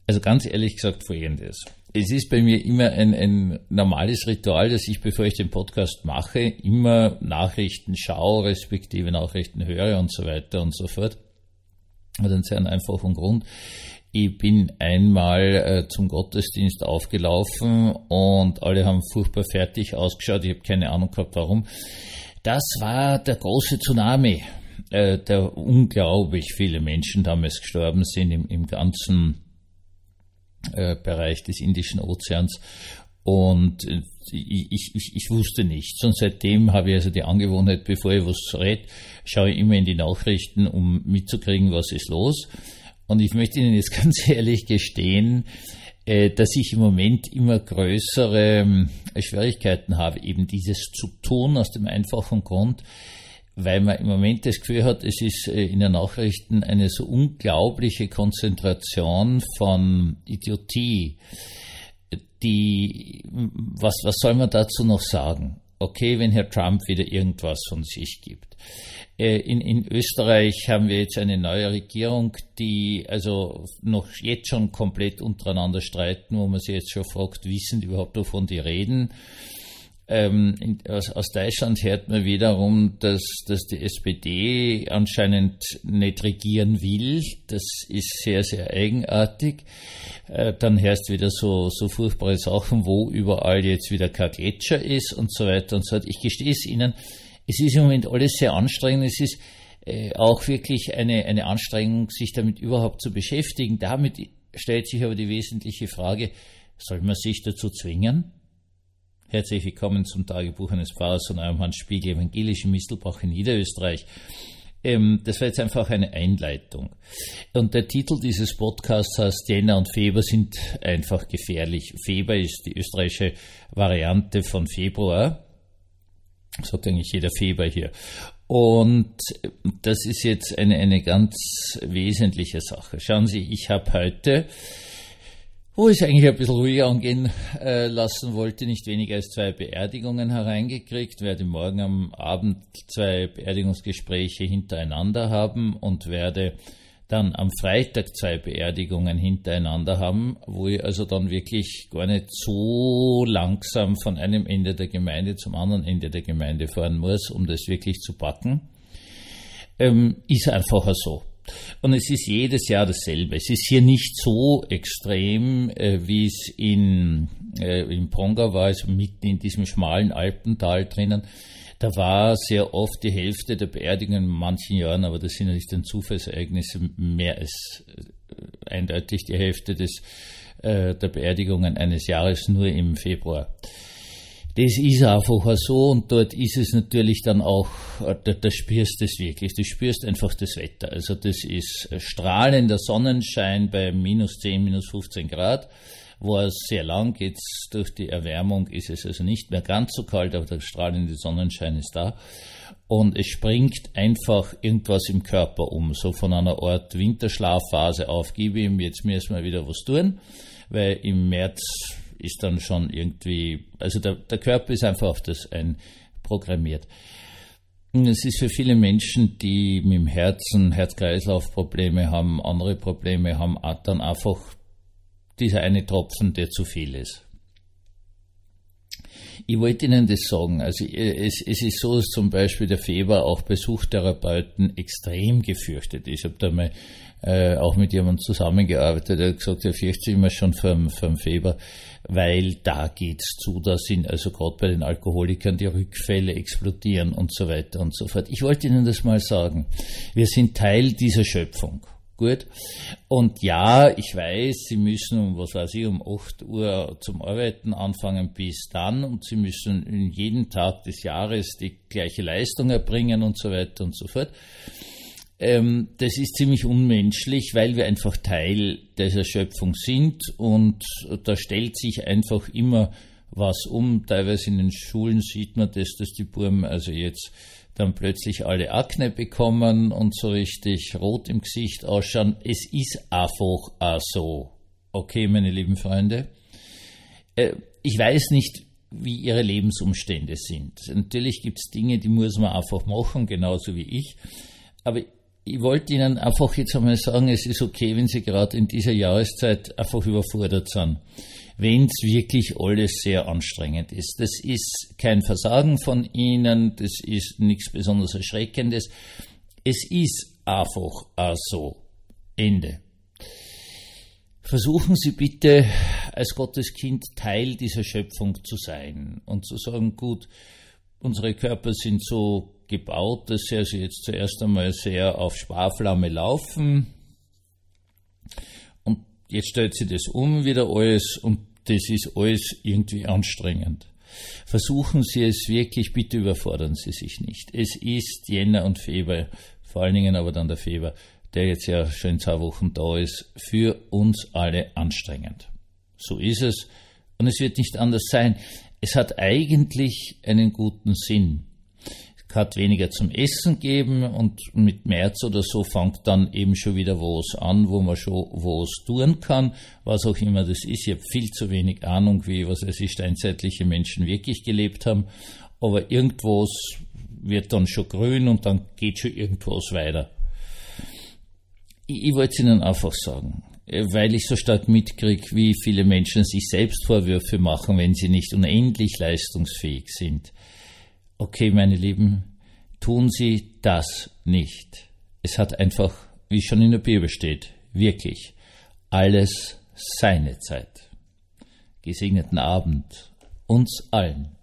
Also ganz ehrlich gesagt Folgendes. Es ist bei mir immer ein normales Ritual, dass ich, bevor ich den Podcast mache, immer Nachrichten schaue, respektive Nachrichten höre und so weiter und so fort. Hat einen sehr einfachen Grund. Ich bin einmal zum Gottesdienst aufgelaufen und alle haben furchtbar fertig ausgeschaut. Ich habe keine Ahnung gehabt, warum. Das war der große Tsunami, der unglaublich viele Menschen damals gestorben sind im ganzen Bereich des Indischen Ozeans. Und ich wusste nichts. Und seitdem habe ich also die Angewohnheit, bevor ich was rede, schaue ich immer in die Nachrichten, um mitzukriegen, was ist los. Und ich möchte Ihnen jetzt ganz ehrlich gestehen, dass ich im Moment immer größere Schwierigkeiten habe, eben dieses zu tun, aus dem einfachen Grund, weil man im Moment das Gefühl hat, es ist in den Nachrichten eine so unglaubliche Konzentration von Idiotie. Was soll man dazu noch sagen? Okay, wenn Herr Trump wieder irgendwas von sich gibt. In Österreich haben wir jetzt eine neue Regierung, die also noch jetzt schon komplett untereinander streiten, wo man sich jetzt schon fragt, wissen die überhaupt, wovon die reden? Aus Deutschland hört man wiederum, dass die SPD anscheinend nicht regieren will. Das ist sehr, sehr eigenartig. Dann hörst wieder so furchtbare Sachen, wo überall jetzt wieder kein Gletscher ist und so weiter und so fort. Ich gestehe es Ihnen, es ist im Moment alles sehr anstrengend. Es ist auch wirklich eine Anstrengung, sich damit überhaupt zu beschäftigen. Damit stellt sich aber die wesentliche Frage, soll man sich dazu zwingen? Herzlich willkommen zum Tagebuch eines Pfarrers von eurem Hans Spiegel, evangelischen Mistelbach in Niederösterreich. Das war jetzt einfach eine Einleitung. Und der Titel dieses Podcasts heißt Jänner und Februar sind einfach gefährlich. Februar ist die österreichische Variante von Februar. Sagt eigentlich jeder Februar hier. Und das ist jetzt eine ganz wesentliche Sache. Schauen Sie, ich habe heute, wo ich es eigentlich ein bisschen ruhiger angehen lassen wollte, nicht weniger als 2 Beerdigungen hereingekriegt, werde morgen am Abend 2 Beerdigungsgespräche hintereinander haben und werde dann am Freitag 2 Beerdigungen hintereinander haben, wo ich also dann wirklich gar nicht so langsam von einem Ende der Gemeinde zum anderen Ende der Gemeinde fahren muss, um das wirklich zu packen. Ist einfach so. Und es ist jedes Jahr dasselbe. Es ist hier nicht so extrem, wie es in Pongau war, also mitten in diesem schmalen Alpental drinnen. Da war sehr oft die Hälfte der Beerdigungen in manchen Jahren, aber das sind ja nicht Zufallsereignisse, mehr als eindeutig die Hälfte der Beerdigungen eines Jahres nur im Februar. Das ist einfach so und dort ist es natürlich dann auch, da spürst du es wirklich, du spürst einfach das Wetter. Also das ist strahlender Sonnenschein bei minus 10, minus 15 Grad, war es sehr lang, jetzt durch die Erwärmung ist es also nicht mehr ganz so kalt, aber der strahlende Sonnenschein ist da und es springt einfach irgendwas im Körper um, so von einer Art Winterschlafphase auf, gebe ihm, jetzt müssen wir wieder was tun, weil im März ist dann schon irgendwie, also der Körper ist einfach auf das einprogrammiert. Und es ist für viele Menschen, die mit dem Herzen, Herz-Kreislauf-Probleme haben, andere Probleme haben, dann einfach dieser eine Tropfen, der zu viel ist. Ich wollte Ihnen das sagen, also es ist so, dass zum Beispiel der Februar auch bei Suchttherapeuten extrem gefürchtet ist. Ich habe da mal auch mit jemandem zusammengearbeitet, der hat gesagt, er fürchtet sich immer schon vom Februar, weil da geht's zu, da sind also gerade bei den Alkoholikern die Rückfälle explodieren und so weiter und so fort. Ich wollte Ihnen das mal sagen, wir sind Teil dieser Schöpfung. Gut. Und ja, ich weiß, Sie müssen um 8 Uhr zum Arbeiten anfangen bis dann und Sie müssen in jedem Tag des Jahres die gleiche Leistung erbringen und so weiter und so fort. Das ist ziemlich unmenschlich, weil wir einfach Teil dieser Schöpfung sind und da stellt sich einfach immer was um. Teilweise in den Schulen sieht man das, dass die Burmen also jetzt dann plötzlich alle Akne bekommen und so richtig rot im Gesicht ausschauen. Es ist einfach auch so. Okay, meine lieben Freunde. Ich weiß nicht, wie Ihre Lebensumstände sind. Natürlich gibt es Dinge, die muss man einfach machen, genauso wie ich. Aber ich wollte Ihnen einfach jetzt einmal sagen, es ist okay, wenn Sie gerade in dieser Jahreszeit einfach überfordert sind. Wenn es wirklich alles sehr anstrengend ist. Das ist kein Versagen von Ihnen, das ist nichts besonders Erschreckendes. Es ist einfach auch so. Ende. Versuchen Sie bitte, als Gotteskind Teil dieser Schöpfung zu sein und zu sagen, gut, unsere Körper sind so gebaut, dass sie also jetzt zuerst einmal sehr auf Sparflamme laufen und jetzt stellt sie das wieder alles und das ist alles irgendwie anstrengend. Versuchen Sie es wirklich, bitte überfordern Sie sich nicht. Es ist Jänner und Februar, vor allen Dingen aber dann der Februar, der jetzt ja schon 2 Wochen da ist, für uns alle anstrengend. So ist es und es wird nicht anders sein. Es hat eigentlich einen guten Sinn. Es hat weniger zum Essen geben und mit März oder so fängt dann eben schon wieder was an, wo man schon was tun kann, was auch immer das ist. Ich habe viel zu wenig Ahnung, wie steinzeitliche Menschen wirklich gelebt haben, aber irgendwas wird dann schon grün und dann geht schon irgendwas weiter. Ich wollte es Ihnen einfach sagen, weil ich so stark mitkriege, wie viele Menschen sich selbst Vorwürfe machen, wenn sie nicht unendlich leistungsfähig sind. Okay, meine Lieben, tun Sie das nicht. Es hat einfach, wie schon in der Bibel steht, wirklich alles seine Zeit. Gesegneten Abend uns allen.